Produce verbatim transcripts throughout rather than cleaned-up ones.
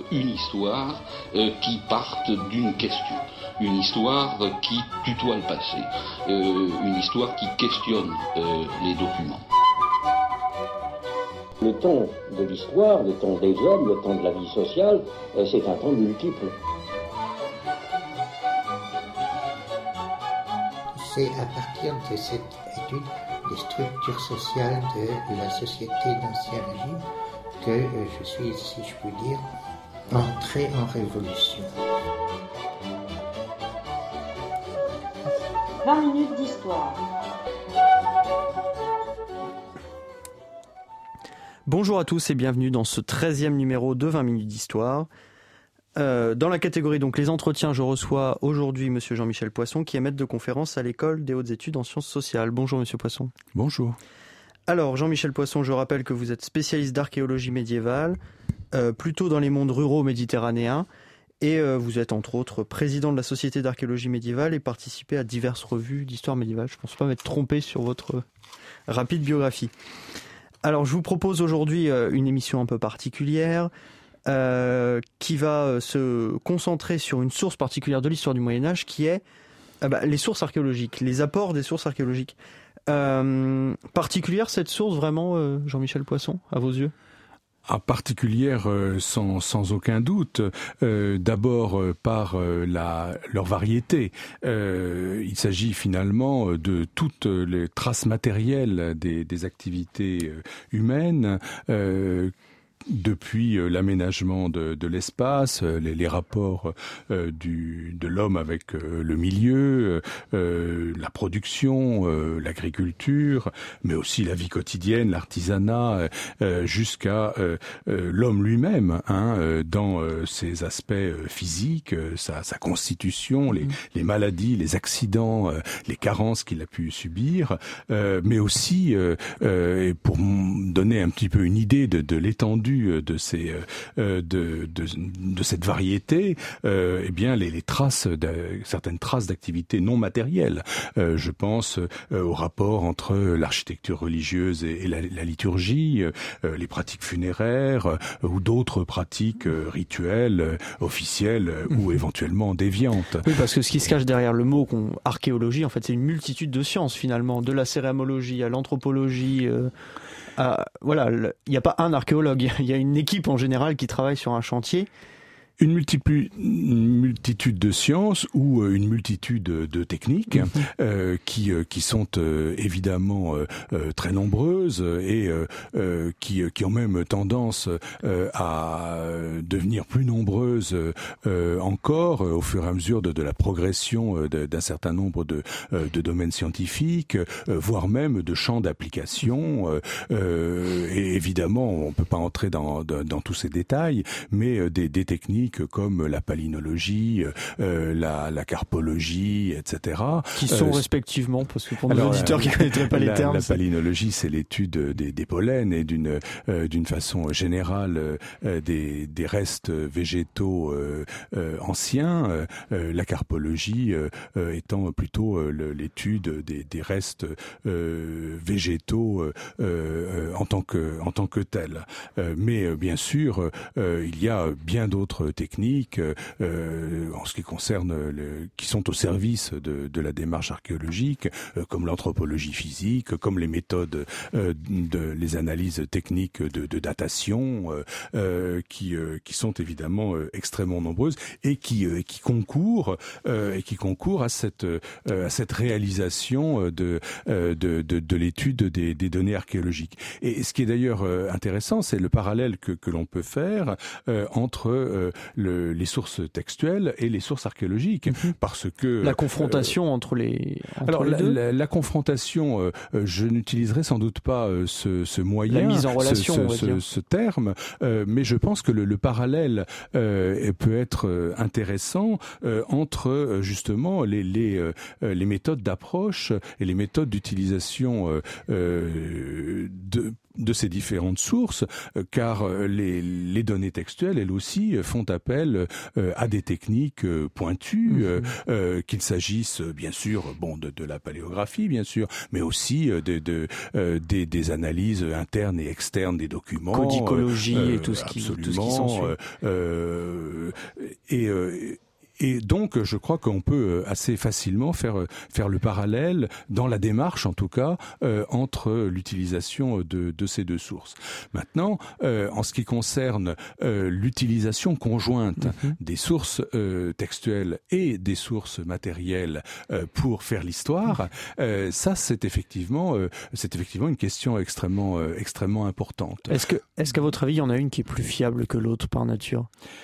une histoire euh, qui parte d'une question, une histoire qui tutoie le passé, euh, une histoire qui questionne euh, les documents. Le temps de l'histoire, le temps des hommes, le temps de la vie sociale, euh, c'est un temps multiple. C'est à partir de cette étude des structures sociales de la société d'Ancien Régime que euh, je suis, si je puis dire, entré en révolution. vingt minutes d'histoire. Bonjour à tous et bienvenue dans ce treizième numéro de vingt minutes d'histoire. Euh, dans la catégorie donc les entretiens, je reçois aujourd'hui monsieur Jean-Michel Poisson qui est maître de conférence à l'école des hautes études en sciences sociales. Bonjour monsieur Poisson. Bonjour. Alors Jean-Michel Poisson, je rappelle que vous êtes spécialiste d'archéologie médiévale, euh, plutôt dans les mondes ruraux méditerranéens, et euh, vous êtes entre autres président de la Société d'archéologie médiévale et participé à diverses revues d'histoire médiévale. Je ne pense pas m'être trompé sur votre rapide biographie. Alors je vous propose aujourd'hui euh, une émission un peu particulière, Euh, qui va euh, se concentrer sur une source particulière de l'histoire du Moyen-Âge qui est euh, bah, les sources archéologiques, les apports des sources archéologiques. Euh, particulière cette source vraiment, euh, Jean-Michel Poisson, à vos yeux ? Ah, particulière euh, sans, sans aucun doute, euh, d'abord euh, par euh, la, leur variété. Euh, il s'agit finalement de toutes les traces matérielles des, des activités euh, humaines, euh, depuis euh, l'aménagement de, de l'espace, euh, les, les rapports euh, du, de l'homme avec euh, le milieu, euh, la production, euh, l'agriculture, mais aussi la vie quotidienne, l'artisanat, euh, jusqu'à euh, euh, l'homme lui-même, hein, euh, dans euh, ses aspects euh, physiques, euh, sa, sa constitution, les, les maladies, les accidents, euh, les carences qu'il a pu subir, euh, mais aussi, euh, euh, et pour donner un petit peu une idée de, de l'étendue de ces euh, de, de de cette variété, euh, eh bien les, les traces de, certaines traces d'activités non matérielles. Euh, je pense euh, au rapport entre l'architecture religieuse et, et la, la liturgie, euh, les pratiques funéraires euh, ou d'autres pratiques euh, rituelles, euh, officielles euh, ou éventuellement déviantes. Oui, parce que ce qui se cache derrière le mot qu'on, archéologie, en fait, c'est une multitude de sciences finalement, de la céramologie à l'anthropologie. Euh... Ah, voilà, il n'y a pas un archéologue, il y a une équipe en général qui travaille sur un chantier. Une, multiple, une multitude de sciences ou une multitude de techniques mmh. euh, qui qui sont euh, évidemment euh, très nombreuses et euh, qui qui ont même tendance euh, à devenir plus nombreuses euh, encore euh, au fur et à mesure de, de la progression de, d'un certain nombre de de domaines scientifiques, euh, voire même de champs d'application. Euh, et évidemment, on peut pas entrer dans dans, dans tous ces détails, mais des, des techniques comme la palynologie, euh, la, la carpologie, et cetera. Qui sont euh, respectivement, parce que pour nos alors, auditeurs qui ne connaîtraient pas la, les termes. La palynologie, c'est l'étude des, des pollens et d'une, euh, d'une façon générale euh, des, des restes végétaux euh, euh, anciens. Euh, la carpologie euh, étant plutôt euh, l'étude des, des restes euh, végétaux euh, euh, en tant que en tant que tels. Euh, mais euh, bien sûr, euh, il y a bien d'autres techniques euh, en ce qui concerne le, qui sont au service de, de la démarche archéologique, euh, comme l'anthropologie physique, comme les méthodes euh, de les analyses techniques de, de datation, euh, euh, qui euh, qui sont évidemment euh, extrêmement nombreuses et qui euh, qui concourent euh, et qui concourent à cette euh, à cette réalisation de euh, de, de, de l'étude des, des données archéologiques. Et ce qui est d'ailleurs euh, intéressant, c'est le parallèle que que l'on peut faire euh, entre euh, le, les sources textuelles et les sources archéologiques, mmh. parce que la confrontation euh, entre les entre alors les la, deux. La, la confrontation, euh, je n'utiliserai sans doute pas euh, ce, ce moyen, la mise en relation, ce, on va ce, dire. ce terme, euh, mais je pense que le, le parallèle euh, peut être euh, intéressant euh, entre euh, justement les les, euh, les méthodes d'approche et les méthodes d'utilisation euh, euh, de de ces différentes sources, car les, les données textuelles, elles aussi, font appel à des techniques pointues, mmh. euh, qu'il s'agisse bien sûr, bon, de, de la paléographie, bien sûr, mais aussi de, de, euh, des, des analyses internes et externes des documents, codicologie euh, et tout ce qui, absolument, tout ce qui s'ensuit. Euh, et euh, Et donc, je crois qu'on peut assez facilement faire faire le parallèle dans la démarche, en tout cas, euh, entre l'utilisation de, de ces deux sources. Maintenant, euh, en ce qui concerne euh, l'utilisation conjointe mmh. des sources euh, textuelles et des sources matérielles euh, pour faire l'histoire, euh, ça, c'est effectivement, euh, c'est effectivement une question extrêmement, euh, extrêmement importante. Est-ce que, est-ce qu'à votre avis, il y en a une qui est plus fiable que l'autre par nature ?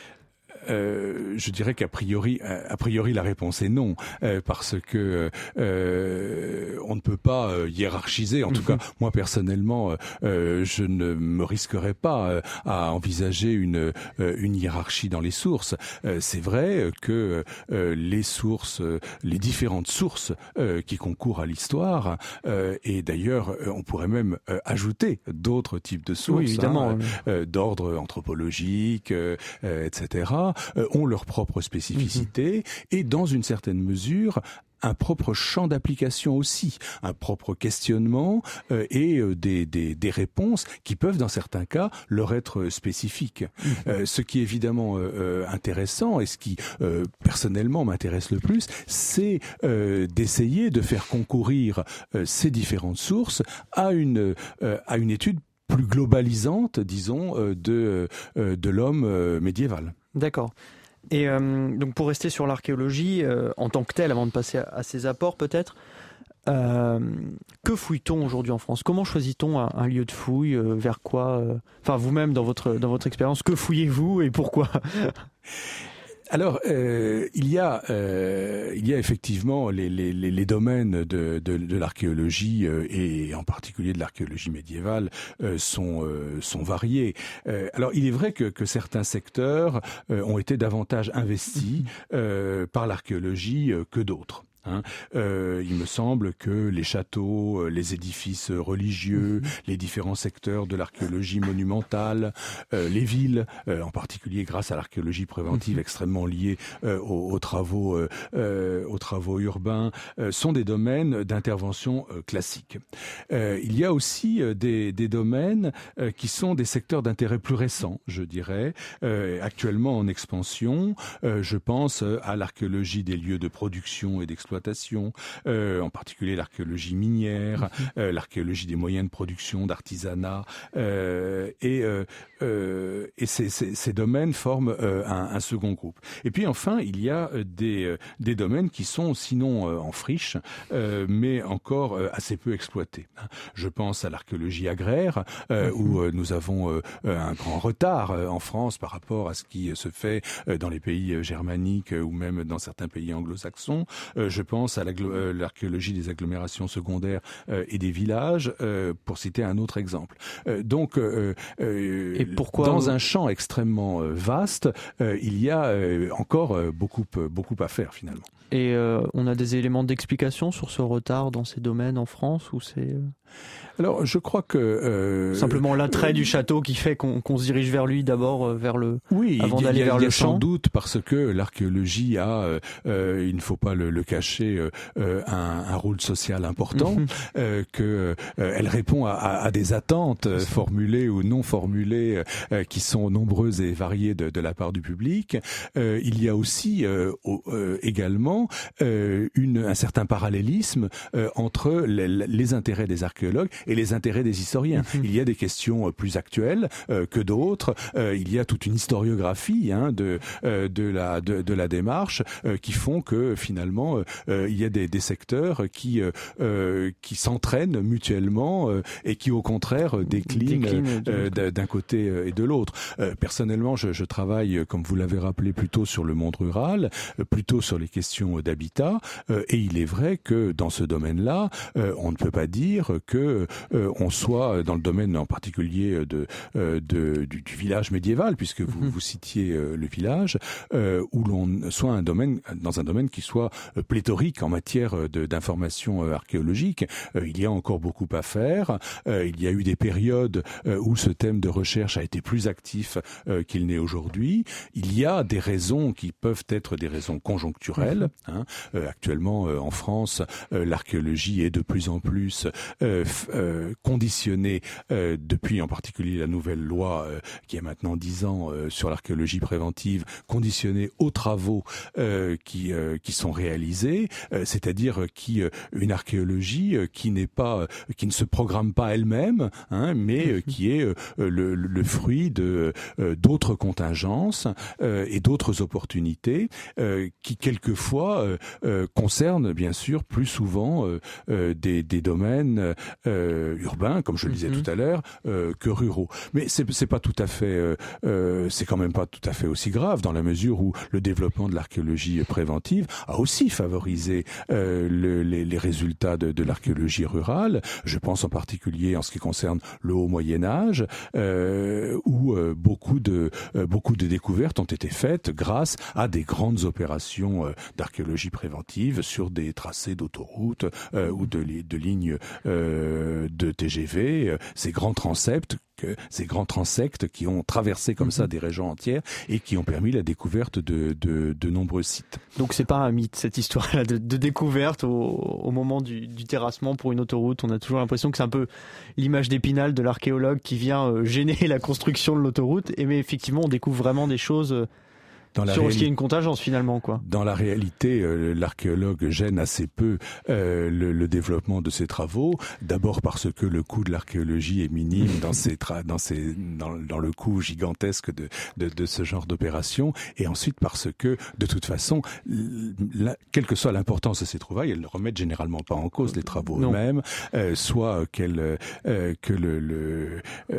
Euh, je dirais qu'a priori, a priori, la réponse est non, euh, parce que euh, on ne peut pas euh, hiérarchiser. En tout cas, moi personnellement, euh, je ne me risquerais pas euh, à envisager une euh, une hiérarchie dans les sources. Euh, c'est vrai que euh, les sources, les différentes sources euh, qui concourent à l'histoire, euh, et d'ailleurs, on pourrait même euh, ajouter d'autres types de sources, oui, évidemment, hein, euh, d'ordre anthropologique, euh, euh, et cetera. Euh, ont leur propre spécificité mmh. et dans une certaine mesure un propre champ d'application aussi, un propre questionnement euh, et euh, des, des, des réponses qui peuvent dans certains cas leur être spécifiques. Mmh. Euh, ce qui est évidemment euh, intéressant et ce qui euh, personnellement m'intéresse le plus, c'est euh, d'essayer de faire concourir euh, ces différentes sources à une, euh, à une étude plus globalisante, disons, euh, de, euh, de l'homme euh, médiéval. D'accord. Et euh, donc pour rester sur l'archéologie, euh, en tant que telle, avant de passer à, à ses apports peut-être, euh, que fouille-t-on aujourd'hui en France ? Comment choisit-on un, un lieu de fouille ? euh, Vers quoi euh, Enfin, vous-même, dans votre, dans votre expérience, que fouillez-vous et pourquoi ? Alors, euh, il y a, euh, il y a effectivement les, les, les domaines de, de, de l'archéologie euh, et en particulier de l'archéologie médiévale euh, sont, euh, sont variés. Euh, alors, il est vrai que, que certains secteurs euh, ont été davantage investis euh, par l'archéologie euh, que d'autres. Hein. Euh, il me semble que les châteaux, les édifices religieux, mmh. les différents secteurs de l'archéologie monumentale, euh, les villes, euh, en particulier grâce à l'archéologie préventive mmh. extrêmement liée euh, aux, aux travaux, euh, aux travaux urbains, euh, sont des domaines d'intervention euh, classiques. Euh, il y a aussi euh, des, des domaines euh, qui sont des secteurs d'intérêt plus récents, je dirais, euh, actuellement en expansion. Euh, je pense à l'archéologie des lieux de production et d'exploitation. Euh, en particulier l'archéologie minière, mmh. euh, l'archéologie des moyens de production, d'artisanat, euh, et, euh, euh, et ces, ces, ces domaines forment euh, un, un second groupe. Et puis enfin, il y a des, des domaines qui sont sinon euh, en friche, euh, mais encore euh, assez peu exploités. Je pense à l'archéologie agraire, euh, mmh. où euh, nous avons euh, un grand retard euh, en France par rapport à ce qui se fait euh, dans les pays germaniques euh, ou même dans certains pays anglo-saxons. Euh, je pense à l'archéologie des agglomérations secondaires euh, et des villages, euh, pour citer un autre exemple. Euh, donc, euh, euh, et pourquoi dans un champ extrêmement euh, vaste, euh, il y a euh, encore euh, beaucoup, beaucoup à faire finalement. Et euh, on a des éléments d'explication sur ce retard dans ces domaines en France ou c'est euh... Alors, je crois que euh, simplement l'attrait euh, du château qui fait qu'on qu'on se dirige vers lui d'abord, euh, vers le oui, avant d'aller vers le champ. Il y a sans doute parce que l'archéologie a, euh, il ne faut pas le, le cacher, euh, un, un rôle social important, mm-hmm. euh, que euh, elle répond à, à, à des attentes euh, formulées ou non formulées, euh, qui sont nombreuses et variées de, de la part du public. Euh, il y a aussi euh, euh, également euh, une, un certain parallélisme euh, entre les, les intérêts des archéologues et les intérêts des historiens. Mmh. Il y a des questions plus actuelles euh, que d'autres. Euh, il y a toute une historiographie hein, de, euh, de, la, de, de la démarche euh, qui font que finalement euh, il y a des, des secteurs qui, euh, qui s'entraînent mutuellement euh, et qui au contraire déclinent, déclinent euh, d'un côté et de l'autre. Euh, personnellement, je, je travaille, comme vous l'avez rappelé, plutôt sur le monde rural, plutôt sur les questions d'habitat. Euh, et il est vrai que dans ce domaine-là, euh, on ne peut pas dire que euh, on soit dans le domaine en particulier de, euh, de du, du village médiéval, puisque vous, mmh. vous citiez euh, le village, euh, où l'on soit un domaine dans un domaine qui soit euh, pléthorique en matière de, d'information euh, archéologique. Euh, il y a encore beaucoup à faire. Euh, il y a eu des périodes euh, où ce thème de recherche a été plus actif euh, qu'il n'est aujourd'hui. Il y a des raisons qui peuvent être des raisons conjoncturelles. Hein. Euh, actuellement, euh, en France, euh, l'archéologie est de plus en plus euh, f- euh, conditionnée euh, depuis en particulier la nouvelle loi euh, qui a maintenant dix ans euh, sur l'archéologie préventive, conditionnée aux travaux euh, qui euh, qui sont réalisés, euh, c'est-à-dire qui euh, une archéologie euh, qui n'est pas euh, qui ne se programme pas elle-même, hein, mais euh, qui est euh, le, le fruit de euh, d'autres contingences euh, et d'autres opportunités euh, qui quelquefois euh, euh, concernent bien sûr plus souvent euh, euh, des, des domaines euh, urbains, comme je le disais mm-hmm. tout à l'heure, euh, que ruraux. Mais c'est, c'est pas tout à fait, euh, euh, c'est quand même pas tout à fait aussi grave dans la mesure où le développement de l'archéologie préventive a aussi favorisé euh, le, les, les résultats de, de l'archéologie rurale. Je pense en particulier en ce qui concerne le haut Moyen Âge, euh, où euh, beaucoup de euh, beaucoup de découvertes ont été faites grâce à des grandes opérations euh, d'archéologie préventive sur des tracés d'autoroutes euh, ou de, de lignes euh, de T G V, euh, ces grands transepts. Que ces grands transects qui ont traversé comme ça des régions entières et qui ont permis la découverte de, de, de nombreux sites. Donc c'est pas un mythe cette histoire-là de, de découverte au, au moment du, du terrassement pour une autoroute. On a toujours l'impression que c'est un peu l'image d'Épinal de l'archéologue qui vient euh, gêner la construction de l'autoroute. Et mais effectivement, on découvre vraiment des choses. Euh, Dans la sur réali- ce qui est une contingence finalement, quoi. Dans la réalité, euh, l'archéologue gêne assez peu euh, le, le développement de ses travaux. D'abord parce que le coût de l'archéologie est minime dans, ses tra- dans, ses, dans, dans le coût gigantesque de, de, de ce genre d'opération, et ensuite parce que, de toute façon, la, quelle que soit l'importance de ces trouvailles, elles ne remettent généralement pas en cause les travaux non. eux-mêmes, euh, soit qu'elle, euh, que le, le,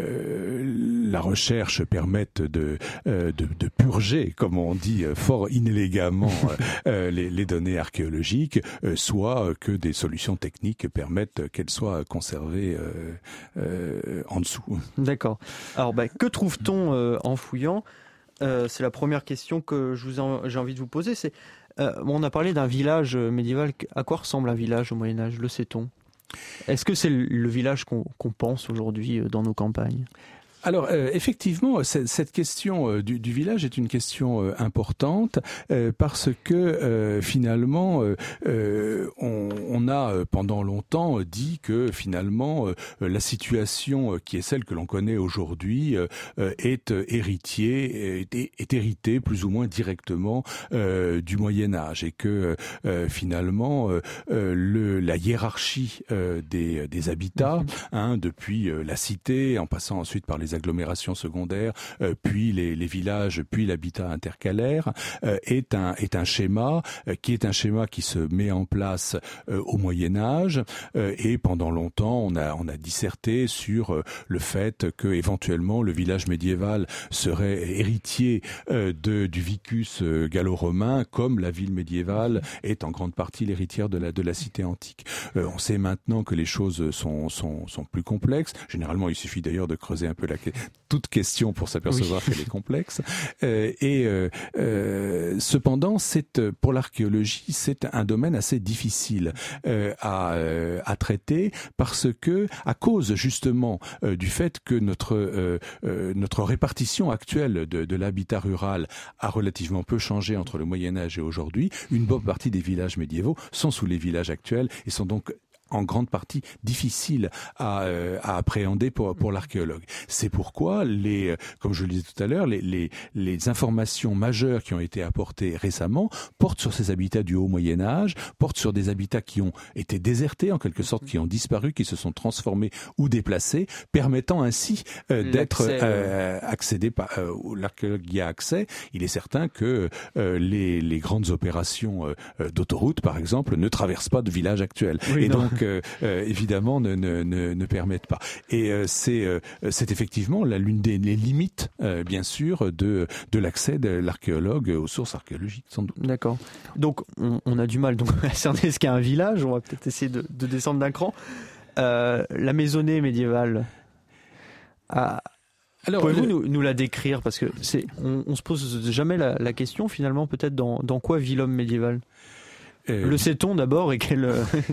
euh, la recherche permette de, euh, de, de purger, comme on on dit fort inélégamment euh, les, les données archéologiques, euh, soit que des solutions techniques permettent qu'elles soient conservées euh, euh, en dessous. D'accord. Alors, bah, que trouve-t-on euh, en fouillant ? euh, C'est la première question que je vous en, j'ai envie de vous poser. C'est, euh, on a parlé d'un village médiéval. À quoi ressemble un village au Moyen-Âge ? Le sait-on ? Est-ce que c'est le village qu'on, qu'on pense aujourd'hui dans nos campagnes ? Alors euh, effectivement, cette question euh, du, du village est une question euh, importante euh, parce que euh, finalement, euh, euh, on, on a euh, pendant longtemps dit que finalement euh, la situation euh, qui est celle que l'on connaît aujourd'hui euh, est euh, héritier, est, est héritée plus ou moins directement euh, du Moyen Âge et que euh, finalement euh, le, la hiérarchie euh, des, des habitats, hein, depuis euh, la cité, en passant ensuite par les agglomérations secondaires, euh, puis les, les villages, puis l'habitat intercalaire, euh, est un est un schéma euh, qui est un schéma qui se met en place euh, au Moyen Âge euh, et pendant longtemps on a on a disserté sur euh, le fait que éventuellement le village médiéval serait héritier euh, de du vicus euh, gallo-romain comme la ville médiévale est en grande partie l'héritière de la de la cité antique. Euh, on sait maintenant que les choses sont sont sont plus complexes. Généralement, il suffit d'ailleurs de creuser un peu la toute question pour s'apercevoir oui. qu'elle est complexe. Euh, et euh, euh, cependant, c'est pour l'archéologie, c'est un domaine assez difficile euh, à, euh, à traiter parce que, à cause justement euh, du fait que notre euh, euh, notre répartition actuelle de, de l'habitat rural a relativement peu changé entre le Moyen Âge et aujourd'hui, une bonne partie des villages médiévaux sont sous les villages actuels et sont donc en grande partie difficile à, euh, à appréhender pour pour l'archéologue. C'est pourquoi les, comme je le disais tout à l'heure, les les les informations majeures qui ont été apportées récemment portent sur ces habitats du haut Moyen Âge, portent sur des habitats qui ont été désertés en quelque sorte, qui ont disparu, qui se sont transformés ou déplacés, permettant ainsi euh, d'être euh, accédés par euh, l'archéologue y a accès. Il est certain que euh, les les grandes opérations euh, d'autoroute, par exemple, ne traversent pas de village actuel. Oui, et non. donc Euh, euh, évidemment ne, ne, ne, ne permettent pas. Et euh, c'est, euh, c'est effectivement la, l'une des les limites, euh, bien sûr, de, de l'accès de l'archéologue aux sources archéologiques, sans doute. D'accord. Donc on, on a du mal donc, à cerner ce qu'est un village. On va peut-être essayer de, de descendre d'un cran. euh, la maisonnée médiévale. Ah, alors, pouvez-vous le... nous, nous la décrire, parce que c'est, on, on se pose jamais la, la question finalement, peut-être dans, dans quoi vit l'homme médiéval. Euh, le sait-on d'abord et quel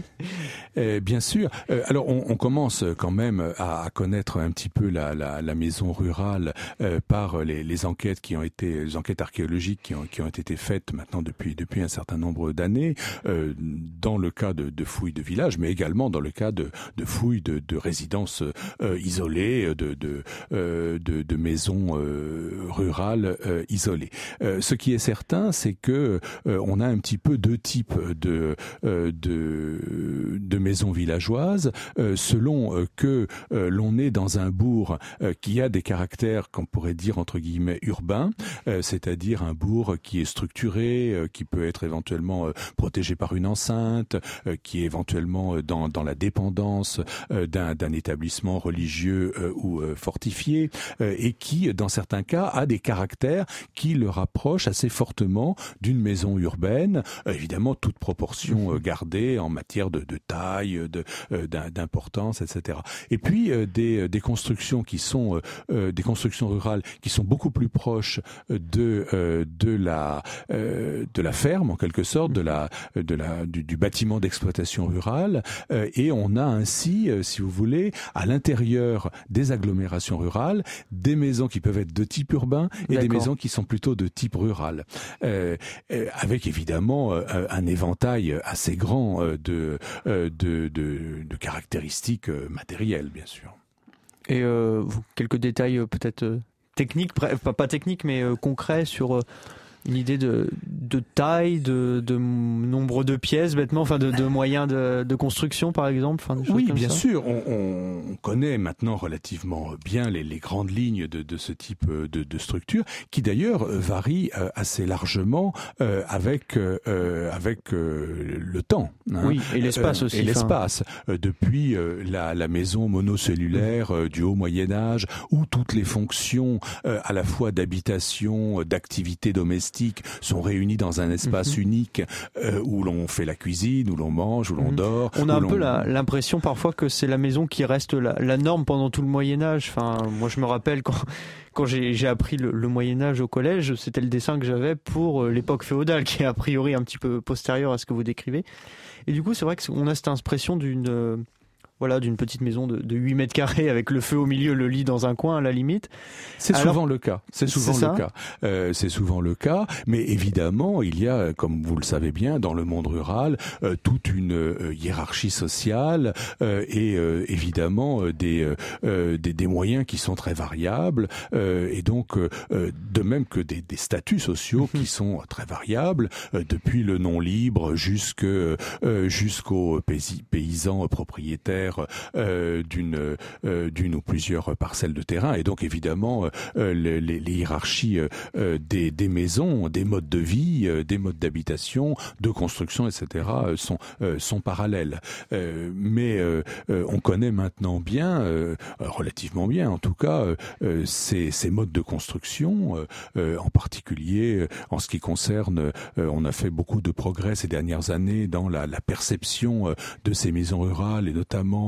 euh, Bien sûr. Euh, alors on, on commence quand même à, à connaître un petit peu la, la, la maison rurale euh, par les, les enquêtes qui ont été, les enquêtes archéologiques qui ont, qui ont été faites maintenant depuis depuis un certain nombre d'années, euh, dans le cas de, de fouilles de villages, mais également dans le cas de, de fouilles de, de résidences euh, isolées, de de, euh, de de maisons euh, rurales euh, isolées. Euh, ce qui est certain, c'est que euh, on a un petit peu deux types de euh, de, de maisons villageoises, euh, selon euh, que euh, l'on est dans un bourg euh, qui a des caractères qu'on pourrait dire entre guillemets urbains, euh, c'est-à-dire un bourg qui est structuré, euh, qui peut être éventuellement euh, protégé par une enceinte, euh, qui est éventuellement euh, dans dans la dépendance euh, d'un d'un établissement religieux euh, ou euh, fortifié, euh, et qui dans certains cas a des caractères qui le rapprochent assez fortement d'une maison urbaine, euh, évidemment toute proportion gardée en matière de, de taille, de, euh, d'importance, et cetera. Et puis euh, des, des constructions qui sont euh, des constructions rurales qui sont beaucoup plus proches de euh, de la euh, de la ferme en quelque sorte, de la de la du, du bâtiment d'exploitation rurale, euh, et on a ainsi, euh, si vous voulez, à l'intérieur des agglomérations rurales, des maisons qui peuvent être de type urbain et D'accord. des maisons qui sont plutôt de type rural, euh, euh, avec évidemment euh, un éventail assez grand de, de, de, de caractéristiques matérielles, bien sûr. Et euh, quelques détails peut-être techniques, pas, pas techniques, mais concrets sur une idée de, de taille, de, de nombre de pièces, bêtement, enfin de, de moyens de, de construction, par exemple. Enfin, des choses oui, comme bien ça. sûr. On, on connaît maintenant relativement bien les, les grandes lignes de, de ce type de, de structure, qui d'ailleurs varient assez largement euh, avec euh, avec euh, le temps. Hein. Oui, et l'espace euh, aussi. Et l'espace. Euh, depuis euh, la, la maison monocellulaire euh, du Haut Moyen Âge, où toutes les fonctions euh, à la fois d'habitation, d'activité domestique sont réunis dans un espace mmh. unique euh, où l'on fait la cuisine, où l'on mange, où l'on mmh. dort. On a un peu la, l'impression parfois que c'est la maison qui reste la, la norme pendant tout le Moyen-Âge. Enfin, moi je me rappelle quand, quand j'ai, j'ai appris le, le Moyen-Âge au collège, c'était le dessin que j'avais pour l'époque féodale, qui est a priori un petit peu postérieure à ce que vous décrivez. Et du coup, c'est vrai qu'on a cette impression d'une... Euh, Voilà, d'une petite maison de, de huit mètres carrés avec le feu au milieu, le lit dans un coin à la limite. C'est Alors, souvent le cas. C'est souvent c'est le cas. Euh, c'est souvent le cas. Mais évidemment, il y a, comme vous le savez bien, dans le monde rural, euh, toute une euh, hiérarchie sociale euh, et euh, évidemment euh, des, euh, des des moyens qui sont très variables euh, et donc euh, de même que des, des statuts sociaux qui sont très variables, euh, depuis le non libre jusque euh, jusqu'aux pays, paysans propriétaires Euh, d'une euh, d'une ou plusieurs parcelles de terrain, et donc évidemment euh, les, les hiérarchies euh, des, des maisons, des modes de vie, euh, des modes d'habitation, de construction, et cetera euh, sont euh, sont parallèles. Euh, mais euh, euh, on connaît maintenant bien, euh, relativement bien en tout cas, euh, ces, ces modes de construction, euh, euh, en particulier en ce qui concerne, euh, on a fait beaucoup de progrès ces dernières années dans la, la perception euh, de ces maisons rurales et notamment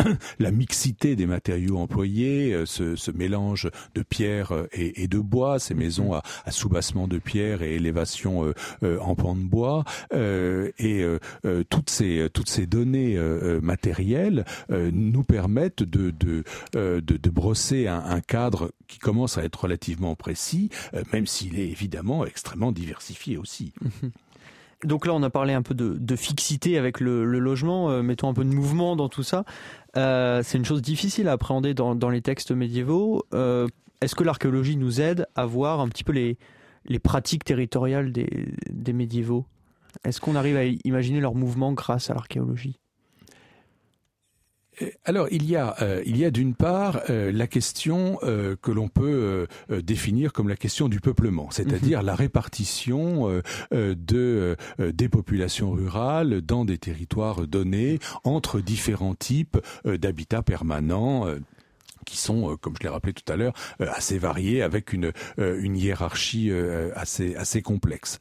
la mixité des matériaux employés, ce, ce mélange de pierre et, et de bois, ces maisons à, à soubassement de pierre et élévation euh, euh, en pan de bois, euh, et euh, toutes ces toutes ces données euh, matérielles euh, nous permettent de de, euh, de, de brosser un, un cadre qui commence à être relativement précis, euh, même s'il est évidemment extrêmement diversifié aussi. Mmh. Donc là, on a parlé un peu de, de fixité avec le, le logement, euh, mettons un peu de mouvement dans tout ça. Euh, c'est une chose difficile à appréhender dans, dans les textes médiévaux. Euh, est-ce que l'archéologie nous aide à voir un petit peu les, les pratiques territoriales des, des médiévaux ? Est-ce qu'on arrive à imaginer leur mouvement grâce à l'archéologie ? Alors il y a euh, il y a d'une part euh, la question euh, que l'on peut euh, définir comme la question du peuplement, c'est-à-dire mmh. la répartition euh, de euh, des populations rurales dans des territoires donnés entre différents types euh, d'habitats permanents. Euh, qui sont, comme je l'ai rappelé tout à l'heure, assez variés, avec une, une hiérarchie assez, assez complexe.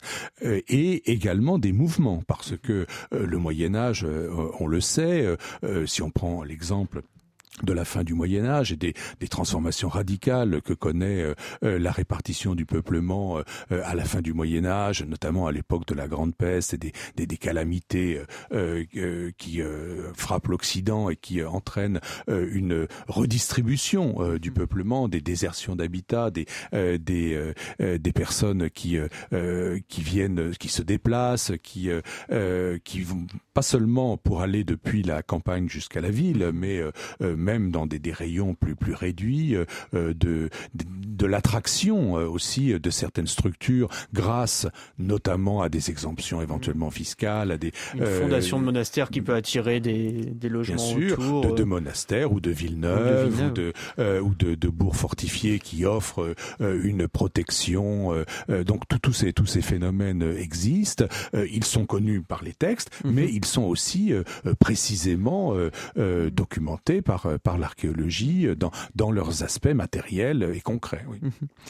Et également des mouvements, parce que le Moyen-Âge, on le sait, si on prend l'exemple de la fin du Moyen-Âge et des, des transformations radicales que connaît euh, la répartition du peuplement euh, à la fin du Moyen-Âge, notamment à l'époque de la Grande Peste et des, des, des calamités euh, euh, qui euh, frappent l'Occident et qui euh, entraînent euh, une redistribution euh, du peuplement, des désertions d'habitat, des, euh, des, euh, des personnes qui, euh, qui viennent, qui se déplacent, qui, euh, qui vont pas seulement pour aller depuis la campagne jusqu'à la ville, mais euh, même dans des, des rayons plus plus réduits, euh, de, de de l'attraction euh, aussi de certaines structures, grâce notamment à des exemptions éventuellement fiscales, à des une fondation euh, de monastère qui peut attirer des des logements bien sûr, autour, de, de monastères ou de villes neuves ou de, Villeneuve. ou de, euh, ou de, de bourgs fortifiés qui offrent euh, une protection. Euh, donc tous ces tous ces phénomènes existent. Euh, ils sont connus par les textes, mm-hmm. mais ils sont aussi euh, précisément euh, euh, documentés par par l'archéologie dans dans leurs aspects matériels et concrets. Oui.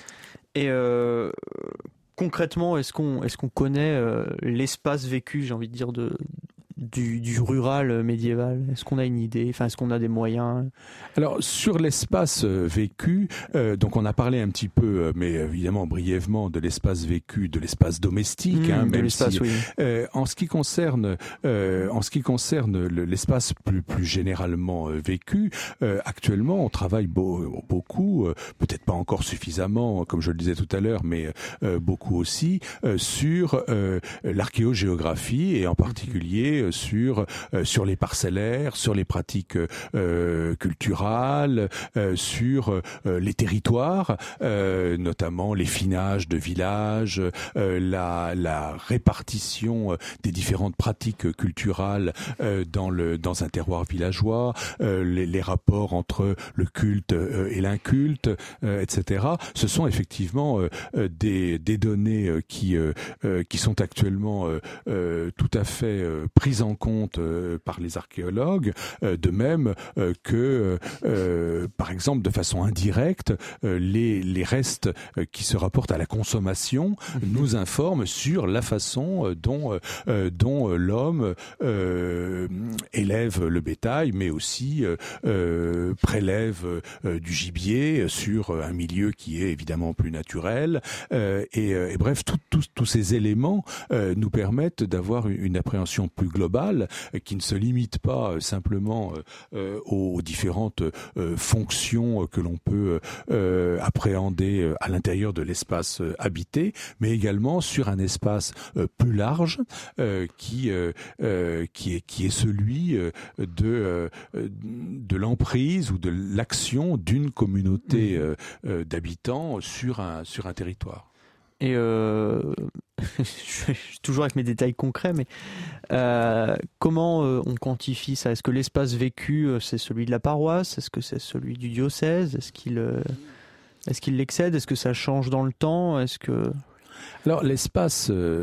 Et euh, concrètement, est-ce qu'on est-ce qu'on connaît euh, l'espace vécu, j'ai envie de dire, de Du, du rural médiéval? Est-ce qu'on a une idée? Enfin, est-ce qu'on a des moyens? Alors, sur l'espace vécu, euh, donc on a parlé un petit peu, mais évidemment brièvement, de l'espace vécu, de l'espace domestique. Mmh, hein, de même l'espace, si, oui. Euh, en ce qui concerne, euh, en ce qui concerne le, l'espace plus plus généralement euh, vécu, euh, actuellement, on travaille beau, beaucoup, euh, peut-être pas encore suffisamment, comme je le disais tout à l'heure, mais euh, beaucoup aussi euh, sur euh, l'archéogéographie et en particulier euh, sur euh, sur les parcellaires, sur les pratiques euh, culturales, euh, sur euh, les territoires, euh, notamment les finages de villages, euh, la la répartition des différentes pratiques culturelles euh, dans le dans un terroir villageois, euh, les, les rapports entre le culte euh, et l'inculte, euh, et cetera. Ce sont effectivement euh, des des données qui euh, qui sont actuellement euh, euh, tout à fait euh, prises en compte euh, par les archéologues, euh, de même euh, que, euh, par exemple, de façon indirecte, euh, les, les restes euh, qui se rapportent à la consommation nous informent sur la façon euh, dont, euh, dont l'homme euh, élève le bétail, mais aussi euh, euh, prélève euh, du gibier sur un milieu qui est évidemment plus naturel. Euh, et, et bref, tous ces éléments euh, nous permettent d'avoir une appréhension plus globale, qui ne se limite pas simplement euh, aux différentes euh, fonctions que l'on peut euh, appréhender à l'intérieur de l'espace habité, mais également sur un espace euh, plus large euh, qui euh, qui est qui est celui de de l'emprise ou de l'action d'une communauté euh, d'habitants sur un sur un territoire. Et euh, je suis toujours avec mes détails concrets, mais euh, comment euh, on quantifie ça? Est-ce que l'espace vécu, euh, c'est celui de la paroisse? Est-ce que c'est celui du diocèse? Est-ce qu'il euh, est-ce qu'il l'excède? Est-ce que ça change dans le temps? Est-ce que... Alors l'espace euh,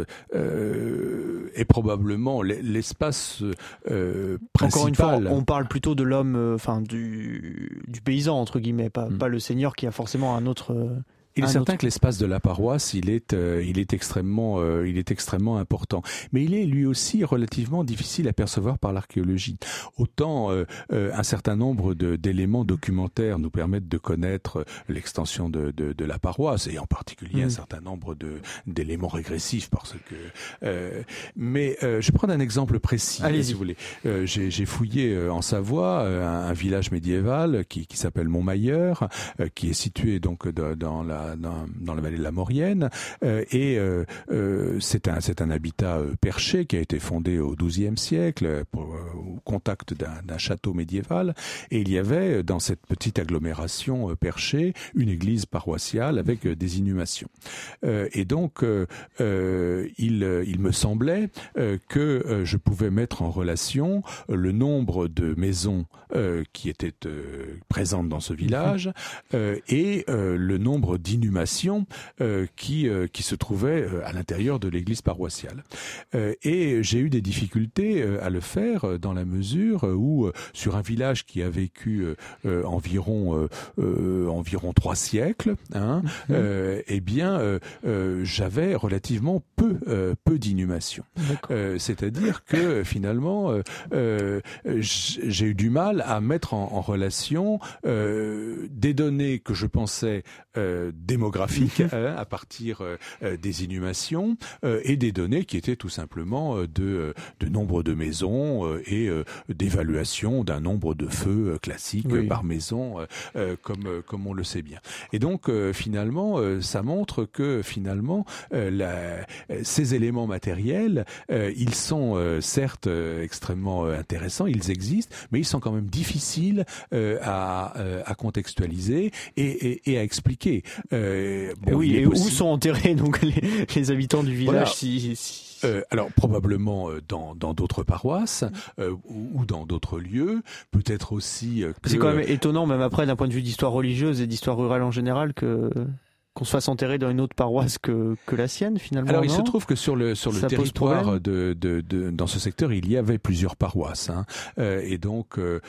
euh, est probablement l'espace euh, principal. Encore une fois, on parle plutôt de l'homme, enfin euh, du, du paysan entre guillemets, pas, mm. pas le seigneur qui a forcément un autre... Euh... Il est certain que l'espace de la paroisse, il est, euh, il est extrêmement, euh, il est extrêmement important. Mais il est lui aussi relativement difficile à percevoir par l'archéologie. Autant euh, euh, un certain nombre de, d'éléments documentaires nous permettent de connaître l'extension de, de, de la paroisse, et en particulier mmh. un certain nombre de, d'éléments régressifs, parce que. Euh, mais euh, je vais prendre un exemple précis, Allez-y. si vous voulez. Euh, j'ai, j'ai fouillé euh, en Savoie un, un village médiéval qui, qui s'appelle Montmailleur, euh, qui est situé donc de, dans la Dans, dans la vallée de la Maurienne, euh, et euh, euh, c'est un c'est un habitat euh, perché qui a été fondé au douzième siècle pour, euh, au contact d'un, d'un château médiéval, et il y avait dans cette petite agglomération euh, perchée une église paroissiale avec euh, des inhumations. Euh, et donc euh, euh, il il me semblait euh, que euh, je pouvais mettre en relation euh, le nombre de maisons euh, qui étaient euh, présentes dans ce village euh, et euh, le nombre d'inhumations d'inhumation euh, qui euh, qui se trouvait euh, à l'intérieur de l'église paroissiale. Euh, et j'ai eu des difficultés euh, à le faire dans la mesure où euh, sur un village qui a vécu euh, euh, environ euh, euh, environ trois siècles, hein, mmh. euh, eh bien euh, euh, j'avais relativement peu euh, peu d'inhumation. Euh, c'est-à-dire que finalement euh, euh, j'ai eu du mal à mettre en, en relation euh, des données que je pensais euh, démographiques euh, à partir euh, des inhumations euh, et des données qui étaient tout simplement euh, de, de nombre de maisons euh, et euh, d'évaluation d'un nombre de feux euh, classiques oui. par maison, euh, comme euh, comme on le sait bien. Et donc euh, finalement, euh, ça montre que finalement euh, la, ces éléments matériels, euh, ils sont euh, certes euh, extrêmement euh, intéressants, ils existent, mais ils sont quand même difficiles euh, à, euh, à contextualiser et, et, et à expliquer. Euh, bon, oui, et possible... où sont enterrés donc les, les habitants du village voilà. si, si... Euh, alors probablement euh, dans dans d'autres paroisses euh, ou, ou dans d'autres lieux, peut-être aussi. Euh, que... C'est quand même étonnant, même après d'un point de vue d'histoire religieuse et d'histoire rurale en général, que qu'on se fasse enterrer dans une autre paroisse que que la sienne finalement. Alors il non se trouve que sur le sur le Ça territoire de, de de dans ce secteur il y avait plusieurs paroisses hein, euh, et donc euh,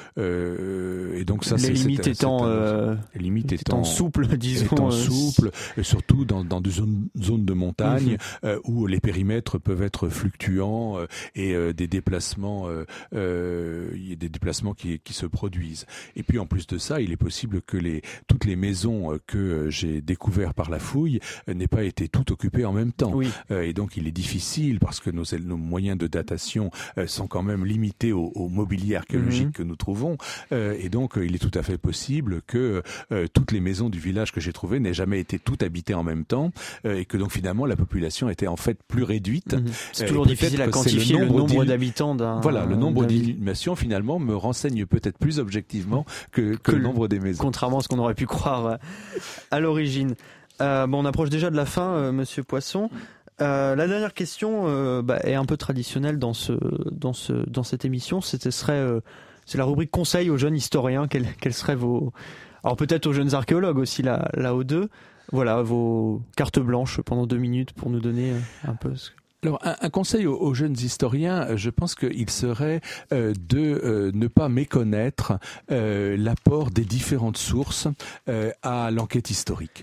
et donc ça les c'est limites c'est, étant c'est, euh, les limites étant, étant souples disons étant euh, souples et surtout dans dans des zones zones de montagne mm-hmm. euh, où les périmètres peuvent être fluctuants euh, et euh, des déplacements euh, euh, il y a des déplacements qui qui se produisent. Et puis en plus de ça, il est possible que les toutes les maisons que j'ai découvertes par la fouille n'ait pas été tout occupé en même temps. Oui. Euh, et donc il est difficile parce que nos, nos moyens de datation euh, sont quand même limités au, au mobilier archéologique mmh. que nous trouvons. Euh, et donc euh, il est tout à fait possible que euh, toutes les maisons du village que j'ai trouvées n'aient jamais été toutes habitées en même temps euh, et que donc finalement la population était en fait plus réduite. Mmh. C'est toujours euh, difficile à quantifier le nombre, le nombre d'habitants d'un. Voilà, le nombre d'inhumations finalement me renseigne peut-être plus objectivement que, que, que le nombre des maisons. Contrairement à ce qu'on aurait pu croire à l'origine. Euh, bon, on approche déjà de la fin, euh, Monsieur Poisson. Euh, la dernière question euh, bah, est un peu traditionnelle dans ce, dans ce, dans cette émission. C'était serait, euh, c'est la rubrique conseil aux jeunes historiens. Quels, quels seraient vos, alors peut-être aux jeunes archéologues aussi là, là aux deux. Voilà, vos cartes blanches pendant deux minutes pour nous donner un peu. Ce... Alors, un, un conseil aux, aux jeunes historiens, je pense qu'il serait euh, de euh, ne pas méconnaître euh, l'apport des différentes sources euh, à l'enquête historique.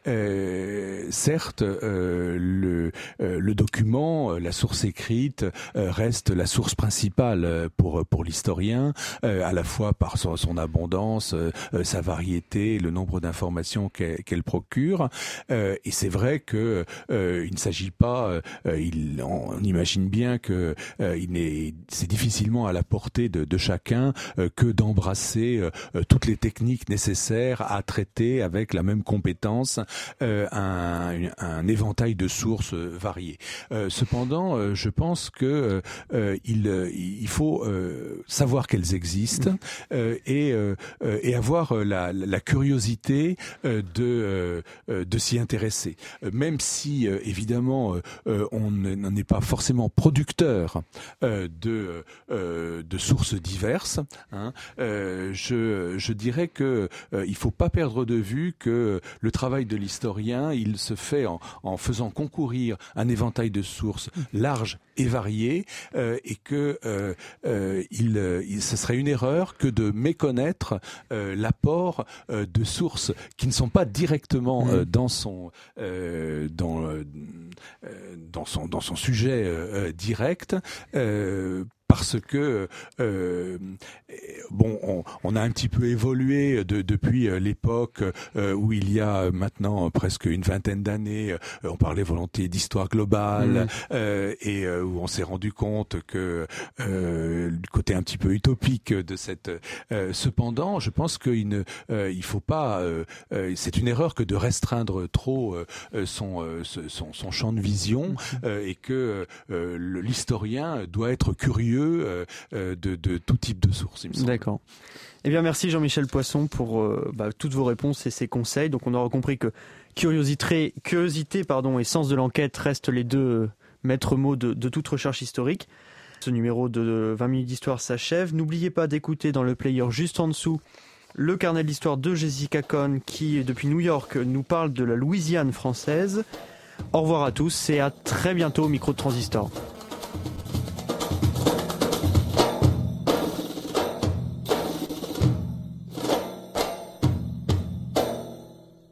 Euh, certes, euh, le, euh, le document, la source écrite, euh, reste la source principale pour pour l'historien, euh, à la fois par son, son abondance, euh, sa variété, le nombre d'informations qu'elle, qu'elle procure. Euh, et c'est vrai que euh, il ne s'agit pas, euh, il on imagine bien que euh, il est, c'est difficilement à la portée de, de chacun euh, que d'embrasser euh, toutes les techniques nécessaires à traiter avec la même compétence euh, un, un éventail de sources variées. Euh, cependant, euh, je pense que euh, il, il faut euh, savoir qu'elles existent euh, et, euh, et avoir la, la curiosité euh, de, euh, de s'y intéresser. Même si, euh, évidemment, euh, on n'en est pas forcément producteur euh, de euh, de sources diverses. Hein. Euh, je je dirais que euh, il faut pas perdre de vue que le travail de l'historien, il se fait en en faisant concourir un éventail de sources large et varié, euh, et que euh, euh, il, il ce serait une erreur que de méconnaître euh, l'apport euh, de sources qui ne sont pas directement euh, dans son euh, dans euh, dans son dans son sujet euh, direct. Euh, Parce que euh, bon, on, on a un petit peu évolué de, depuis l'époque euh, où il y a maintenant presque une vingtaine d'années, euh, on parlait volontiers d'histoire globale mmh. euh, et euh, où on s'est rendu compte que euh, du côté un petit peu utopique de cette. Euh, cependant, je pense qu'il ne, euh, il faut pas. Euh, euh, c'est une erreur que de restreindre trop euh, son, euh, son son champ de vision mmh. euh, et que euh, l'historien doit être curieux Euh, euh, de, de tout type de sources, il me semble. D'accord. Eh bien, merci Jean-Michel Poisson pour euh, bah, toutes vos réponses et ces conseils. Donc, on aura compris que curiosité, curiosité pardon, et sens de l'enquête restent les deux euh, maîtres mots de, de toute recherche historique. Ce numéro de vingt minutes d'histoire s'achève. N'oubliez pas d'écouter dans le player juste en dessous le carnet de l'histoire de Jessica Cohn qui, depuis New York, nous parle de la Louisiane française. Au revoir à tous et à très bientôt au micro de Transistor.